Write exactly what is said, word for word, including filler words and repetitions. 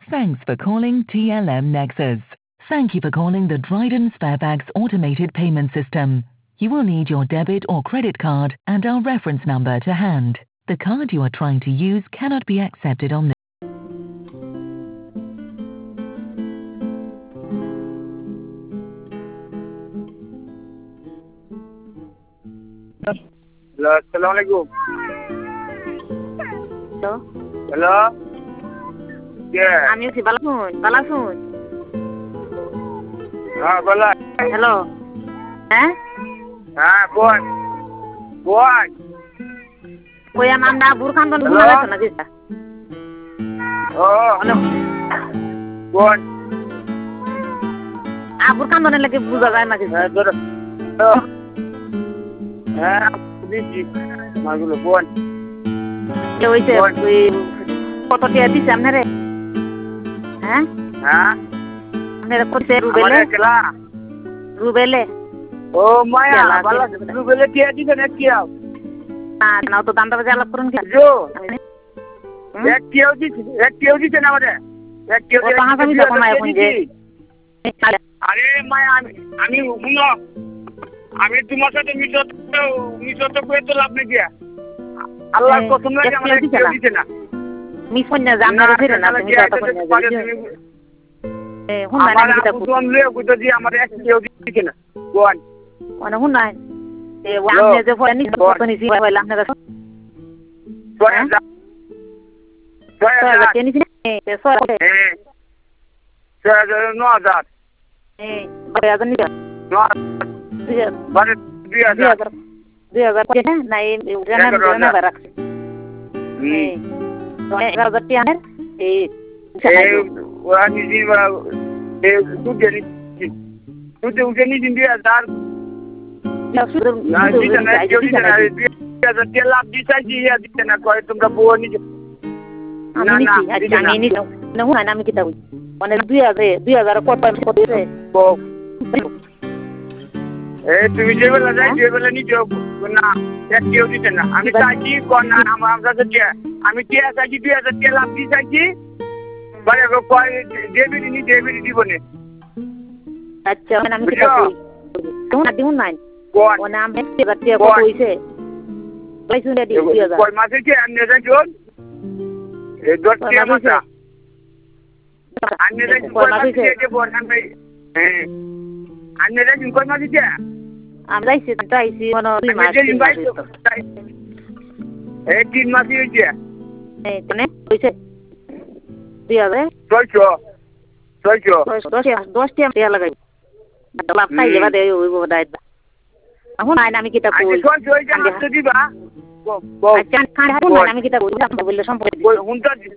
Thanks for calling T L M Nexus. Thank you for calling the Dryden Sparebags automated payment system. You will need your debit or credit card and our reference number to hand. The card you are trying to use cannot be accepted on this. Hello, Assalamualaikum. Hello. Hello. Yeah. আমি আছি ভালো শুন ভালো শুন হ্যাঁ বলা hello হ্যাঁ হ্যাঁ বল বল কই আমার না বুরখান বন বুঝা যাচ্ছে না জিটা ও হ্যালো বল আ বুরখান বন লাগে বুঝা যায় না জিটা হ্যাঁ ধর হ্যাঁ দিদি মাগুলো বল কে হইছে তুই কত টিয়া দিছ আমনে রে হ্যাঁ হ্যাঁ আমনে কইছে রুবেলে কেলা রুবেলে ও মায়া বালা রুবেলে টিয়া দিছ না কি আও না না তো দামটা বাজে আলাপ করুন কি জো এক টিয়া দিছ এক টিয়া দিছ না আমারে এক টিয়া দিছ কত হাসা মিছা কমায় কোন যে আরে মায়া আমি আমি শুনো আমি তোমার সাথে মিশো মিশো তো কই তো লাভ নেই গিয়া আল্লাহর কসম লাগে আমারে টিয়া দিছ না মিস কন্যা জামনা ফিরে না তুমি কথা কন্যা এ হুন না আমি কিতা কই কোন লয়ে কইতো জি আমারে এক কেউ দিছে না কোন ওনা হুন না এ আমনে যে ফোন নি কত নি সি হইলা আমনে কাছে সোয়া যা সোয়া যা নি নি তে সোয়া এ সোয়া যা নো হাজার এ বড় আদন নি নো বারে দুই হাজার দুই হাজার কত না এই জানা জানা রাখছে হুম এগারো হাজার টিয়া নের এই ওরা নিজে দুধ জানি দুধ উঠে নি দিন দুই হাজার লাভ দিচ্ছি দিচ্ছে না কয় তোমরা বউ নিজে আমি কিতা মানে দুই হাজার দুই হাজার কত এই তুমি যে বেলা যাই যে বেলা নিজে না এক কেউ দিচ্ছে না আমি চাইছি না আমার কাছে আমি টিয়া চাইছি দুই হাজার টিয়া লাভ দিয়ে চাইছি মানে কয় ডেবিট নি ডেবিট দিব নে আচ্ছা মানে আমি কিতা কই তুমি দিউ নাই কোন ও নাম এক হাজার টিয়া কত হইছে কইছো রে দুই হাজার কয় মাসে কি আননে যাইছন এই দশ টিয়া মাসা আননে যাইছন কয় মাসে যে বরখান ভাই হ্যাঁ আননে যাইছন কয় মাসে কি আমরা আইছি তাইছি মানে দুই মাস এই তিন মাসই হইছে এই তনে হইছে দুই হাজার ছয়শো ছয়শো দশ দশ টিয়া লাগাই লাভ খাইলে বাদে হইব দাই এখন আইনা আমি কিতা কই ছয়শো হইছে দিবা আচ্ছা খান আমি কিতা কই বললে সম্পর্ক হুনটা